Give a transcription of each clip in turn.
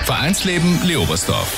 Vereinsleben Leobersdorf.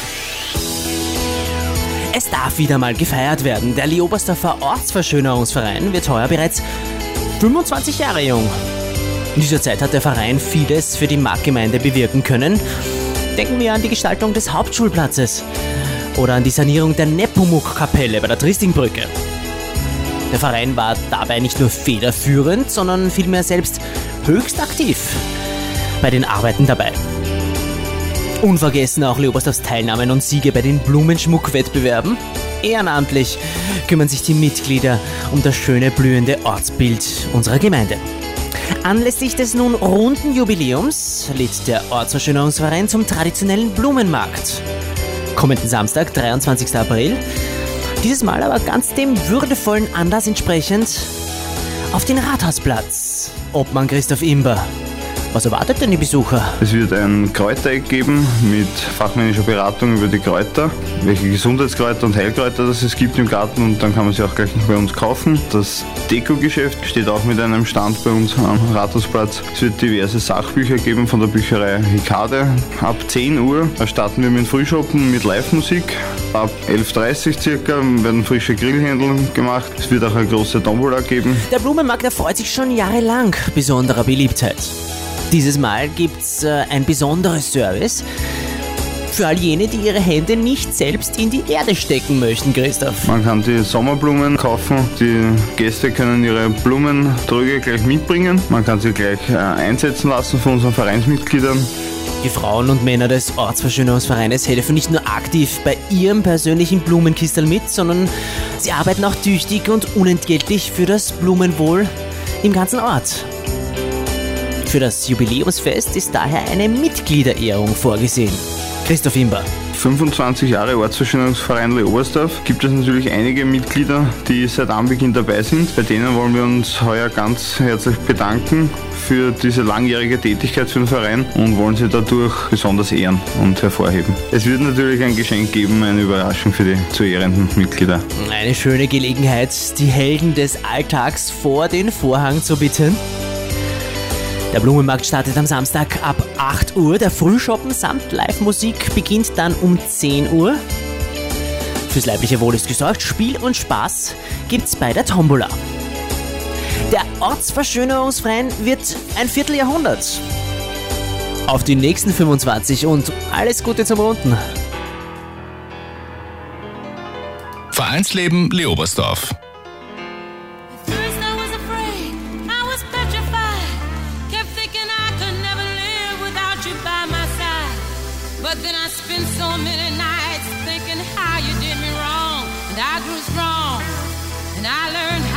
Es darf wieder mal gefeiert werden. Der Leobersdorfer Ortsverschönerungsverein wird heuer bereits 25 Jahre jung. In dieser Zeit hat der Verein vieles für die Marktgemeinde bewirken können. Denken wir an die Gestaltung des Hauptschulplatzes oder an die Sanierung der Nepomuk-Kapelle bei der Triestingbrücke. Der Verein war dabei nicht nur federführend, sondern vielmehr selbst höchst aktiv bei den Arbeiten dabei. Unvergessen auch Leobersdorfs Teilnahmen und Siege bei den Blumenschmuckwettbewerben. Ehrenamtlich kümmern sich die Mitglieder um das schöne blühende Ortsbild unserer Gemeinde. Anlässlich des nun runden Jubiläums lädt der Ortsverschönerungsverein zum traditionellen Blumenmarkt. Kommenden Samstag, 23. April. Dieses Mal aber ganz dem würdevollen Anlass entsprechend auf den Rathausplatz. Obmann Christoph Imber. Was erwartet denn die Besucher? Es wird ein Kräutereck geben mit fachmännischer Beratung über die Kräuter, welche Gesundheitskräuter und Heilkräuter das es gibt im Garten, und dann kann man sie auch gleich bei uns kaufen. Das Deko-Geschäft steht auch mit einem Stand bei uns am Rathausplatz. Es wird diverse Sachbücher geben von der Bücherei Hikade. Ab 10 Uhr starten wir mit Frühschoppen mit Live-Musik. Ab 11.30 Uhr circa werden frische Grillhändel gemacht. Es wird auch eine große Tombola geben. Der Blumenmarkt erfreut sich schon jahrelang besonderer Beliebtheit. Dieses Mal gibt's ein besonderes Service für all jene, die ihre Hände nicht selbst in die Erde stecken möchten, Christoph. Man kann die Sommerblumen kaufen. Die Gäste können ihre Blumentröge gleich mitbringen. Man kann sie gleich einsetzen lassen von unseren Vereinsmitgliedern. Die Frauen und Männer des Ortsverschönerungsvereines helfen nicht nur aktiv bei ihrem persönlichen Blumenkistel mit, sondern sie arbeiten auch tüchtig und unentgeltlich für das Blumenwohl im ganzen Ort. Für das Jubiläumsfest ist daher eine Mitgliederehrung vorgesehen. Christoph Imber. 25 Jahre Ortsverschönerungsverein Leobersdorf. Gibt es natürlich einige Mitglieder, die seit Anbeginn dabei sind. Bei denen wollen wir uns heuer ganz herzlich bedanken für diese langjährige Tätigkeit für den Verein und wollen sie dadurch besonders ehren und hervorheben. Es wird natürlich ein Geschenk geben, eine Überraschung für die zu ehrenden Mitglieder. Eine schöne Gelegenheit, die Helden des Alltags vor den Vorhang zu bitten. Der Blumenmarkt startet am Samstag ab 8 Uhr. Der Frühschoppen samt Live-Musik beginnt dann um 10 Uhr. Fürs leibliche Wohl ist gesorgt. Spiel und Spaß gibt's bei der Tombola. Der Ortsverschönerungsverein wird ein Vierteljahrhundert. Auf die nächsten 25 und alles Gute zum Runden. Vereinsleben Leobersdorf. But then I spent so many nights thinking how you did me wrong, and I grew strong, and I learned